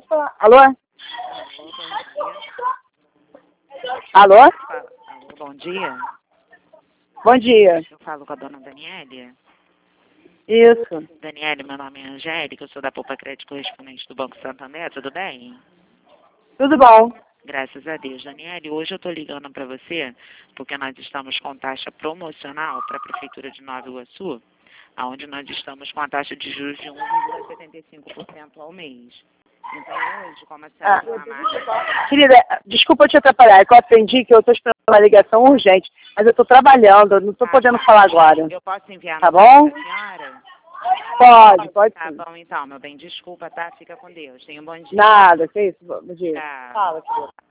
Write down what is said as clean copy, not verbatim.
falar. Alô? Alô, Alô? bom dia. Bom dia. Eu falo com a dona Daniele. Isso. Daniele, meu nome é Angélica, eu sou da Poupa Crédito Correspondente do Banco Santander, tudo bem? Tudo bom? Graças a Deus. Daniele, hoje eu estou ligando para você porque nós estamos com taxa promocional para a Prefeitura de Nova Iguaçu, onde nós estamos com a taxa de juros de 1,75% ao mês. Então hoje, como a senhora tem uma marca... Querida, desculpa te atrapalhar, é que eu atendi que eu estou esperando uma ligação urgente, mas eu estou trabalhando, eu não estou podendo falar agora. Eu posso enviar Tá no bom? da senhora? Pode Tá sim. bom então, meu bem. Desculpa, tá? Fica com Deus. Tenha um bom dia. Nada, que isso? Bom dia. Tchau. Fala, querida.